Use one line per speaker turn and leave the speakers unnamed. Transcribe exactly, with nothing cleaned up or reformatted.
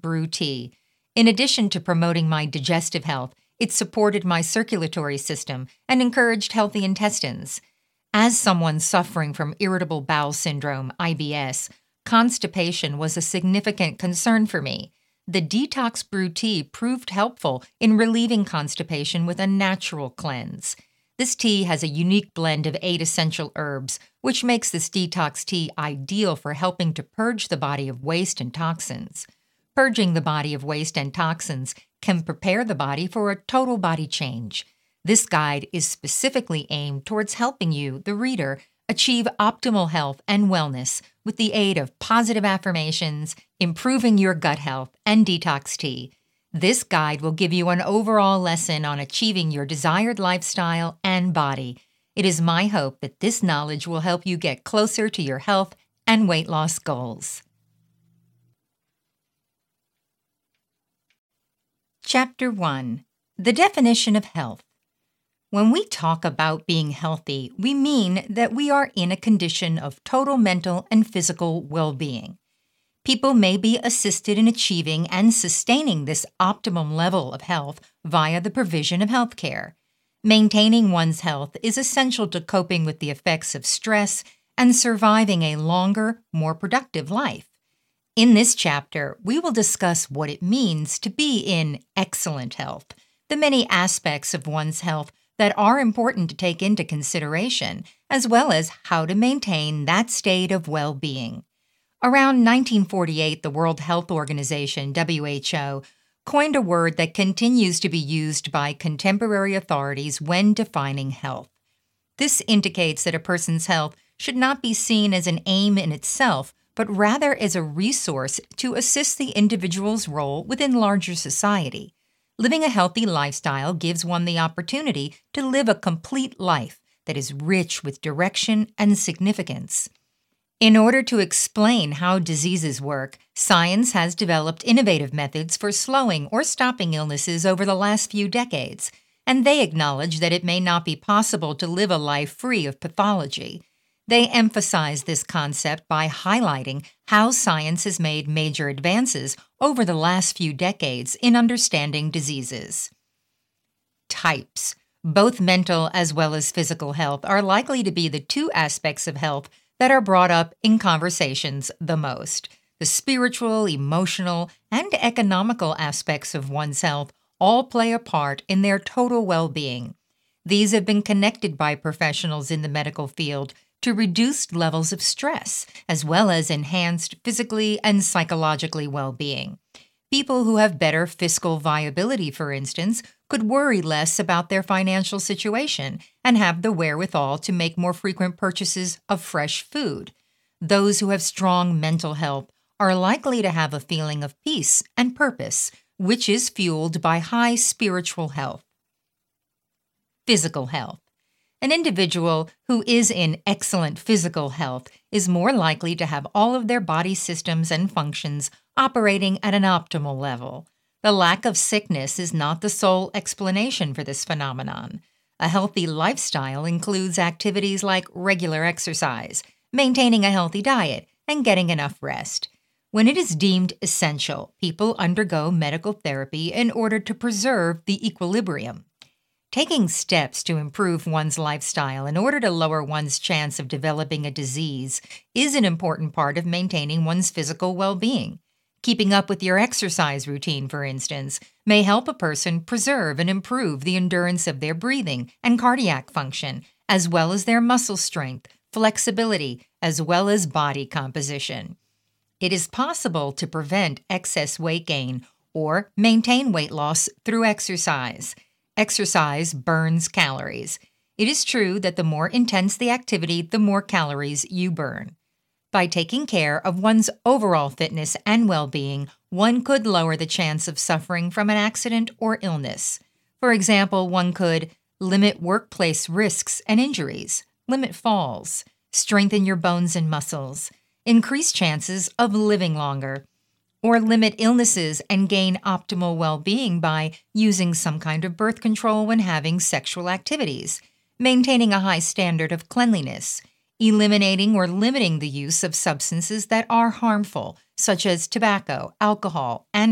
Brew Tea. In addition to promoting my digestive health, it supported my circulatory system and encouraged healthy intestines. As someone suffering from irritable bowel syndrome, I B S, constipation was a significant concern for me. The Detox Brew Tea proved helpful in relieving constipation with a natural cleanse. This tea has a unique blend of eight essential herbs, which makes this detox tea ideal for helping to purge the body of waste and toxins. Purging the body of waste and toxins can prepare the body for a total body change. This guide is specifically aimed towards helping you, the reader, achieve optimal health and wellness with the aid of positive affirmations, improving your gut health, and detox tea. This guide will give you an overall lesson on achieving your desired lifestyle and body. It is my hope that this knowledge will help you get closer to your health and weight loss goals. Chapter one. The definition of health. When we talk about being healthy, we mean that we are in a condition of total mental and physical well-being. People may be assisted in achieving and sustaining this optimum level of health via the provision of health care. Maintaining one's health is essential to coping with the effects of stress and surviving a longer, more productive life. In this chapter, we will discuss what it means to be in excellent health, the many aspects of one's health that are important to take into consideration, as well as how to maintain that state of well-being. Around nineteen forty-eight, the World Health Organization, W H O, coined a word that continues to be used by contemporary authorities when defining health. This indicates that a person's health should not be seen as an aim in itself, but rather as a resource to assist the individual's role within larger society. Living a healthy lifestyle gives one the opportunity to live a complete life that is rich with direction and significance. In order to explain how diseases work, science has developed innovative methods for slowing or stopping illnesses over the last few decades, and they acknowledge that it may not be possible to live a life free of pathology. They emphasize this concept by highlighting how science has made major advances over the last few decades in understanding diseases. Types. Both mental as well as physical health are likely to be the two aspects of health that are brought up in conversations the most. The spiritual, emotional, and economical aspects of one's health all play a part in their total well-being. These have been connected by professionals in the medical field to reduced levels of stress, as well as enhanced physically and psychologically well-being. People who have better fiscal viability, for instance, could worry less about their financial situation and have the wherewithal to make more frequent purchases of fresh food. Those who have strong mental health are likely to have a feeling of peace and purpose, which is fueled by high spiritual health. Physical health. An individual who is in excellent physical health is more likely to have all of their body systems and functions operating at an optimal level. The lack of sickness is not the sole explanation for this phenomenon. A healthy lifestyle includes activities like regular exercise, maintaining a healthy diet, and getting enough rest. When it is deemed essential, people undergo medical therapy in order to preserve the equilibrium. Taking steps to improve one's lifestyle in order to lower one's chance of developing a disease is an important part of maintaining one's physical well-being. Keeping up with your exercise routine, for instance, may help a person preserve and improve the endurance of their breathing and cardiac function, as well as their muscle strength, flexibility, as well as body composition. It is possible to prevent excess weight gain or maintain weight loss through exercise. Exercise burns calories. It is true that the more intense the activity, the more calories you burn. By taking care of one's overall fitness and well-being, one could lower the chance of suffering from an accident or illness. For example, one could limit workplace risks and injuries, limit falls, strengthen your bones and muscles, increase chances of living longer, or limit illnesses and gain optimal well-being by using some kind of birth control when having sexual activities, maintaining a high standard of cleanliness, eliminating or limiting the use of substances that are harmful, such as tobacco, alcohol, and